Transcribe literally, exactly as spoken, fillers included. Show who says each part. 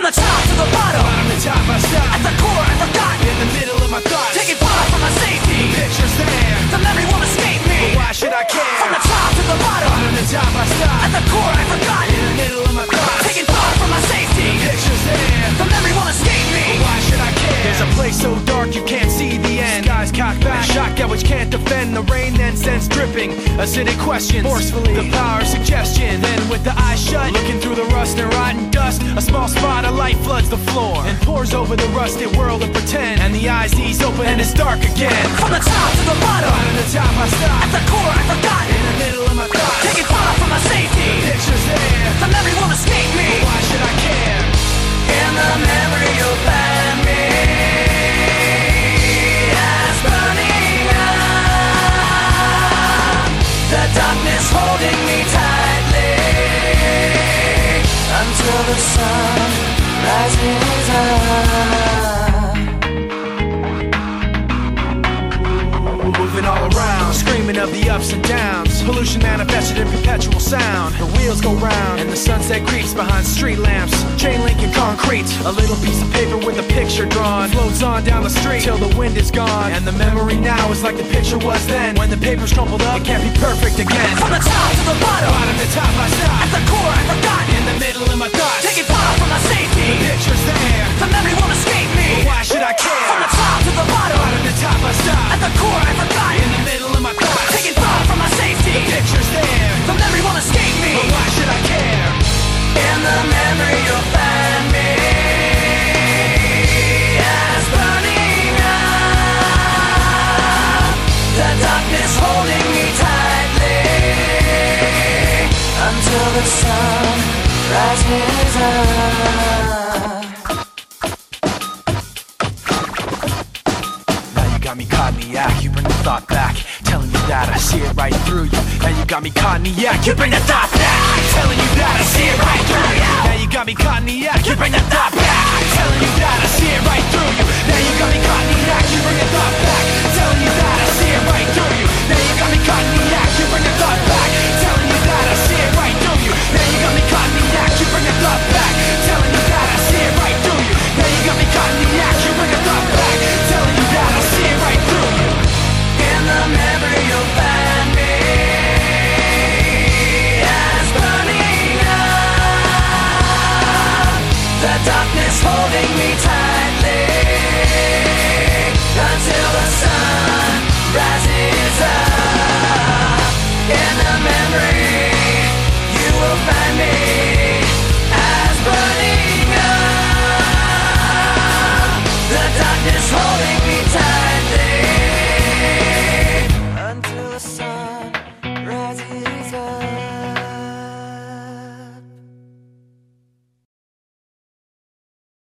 Speaker 1: the top to the bottom,
Speaker 2: bottom to top I stop.
Speaker 1: at the core I forgot,
Speaker 2: in the middle of my thoughts,
Speaker 1: taking far from my safety.
Speaker 2: Pictures there,
Speaker 1: The memory won't escape me.
Speaker 2: but why should I care?
Speaker 1: From the top to the bottom,
Speaker 2: bottom to top I stop.
Speaker 1: at the core I forgot,
Speaker 2: in the middle of my thoughts,
Speaker 1: taking far from my safety.
Speaker 2: Pictures there,
Speaker 1: The memory won't escape me.
Speaker 2: but why should I care? There's a place so dark you can't see the end. Skies cocked back, a shotgun which can't defend. The rain then sends dripping, acidic questions forcefully. The power of suggestion. Then with the eyes shut, looking through the rust and rotten dust, a small spot of light floods the floor and pours over the rusted world of pretend. And the eyes ease open and it's dark again.
Speaker 1: From the top to the bottom,
Speaker 2: Bottom to top I stop.
Speaker 1: at the core I forgot,
Speaker 2: in the middle of my thoughts,
Speaker 1: taking far from my safety.
Speaker 2: Pictures there,
Speaker 1: The memory won't escape me.
Speaker 2: but why should I care?
Speaker 1: In the memory you'll find me as burning up, the darkness holding me tightly until the sun rises up.
Speaker 2: Moving all around, screaming of the ups and downs. Pollution manifested in perpetual sound. The wheels go round, and the sunset creeps behind street lamps. Chain link and concrete, a little piece of paper with a picture drawn floats on down the street till the wind is gone. And the memory now is like the picture was then. When the paper's crumpled up, it can't be perfect again.
Speaker 1: From the top to the bottom,
Speaker 2: Bottom to top I stop,
Speaker 1: at the core I forgot,
Speaker 2: in the middle of my thoughts,
Speaker 1: taking far from my safety.
Speaker 2: pictures there,
Speaker 1: The memory won't escape me.
Speaker 2: but why should I care?
Speaker 1: From the top to the bottom,
Speaker 2: Bottom to top I stop,
Speaker 1: at the core I forgot,
Speaker 2: in the middle of my thoughts,
Speaker 1: taking far from my safety.
Speaker 2: pictures there,
Speaker 1: The memory won't escape me.
Speaker 2: but why should I care?
Speaker 1: In the memory you'll find me as burning up, the darkness holding me tightly until the sun rises up.
Speaker 2: Now you got me caught in the act, you bring the thought back, telling me that I see it right through you. Now you got me caught in the act, you bring the thought back, telling you that I see it right through you. Now you got me caught in the act, you bring the thought back, telling you that I see it right through you. Now you got me caught in the act, you bring the thought back, telling you that I see it right through you. Now you got me caught in the act, you bring the thought back, telling you that I see it right through you. Now you got me caught in the act, you bring the thought back, telling you that I see it right through you. Now you got me caught in the act, you bring the thought back, telling you that I see it right through you.
Speaker 1: In the memory you'll find me as burning up, the darkness holding me tightly until the sun rises up. In the memory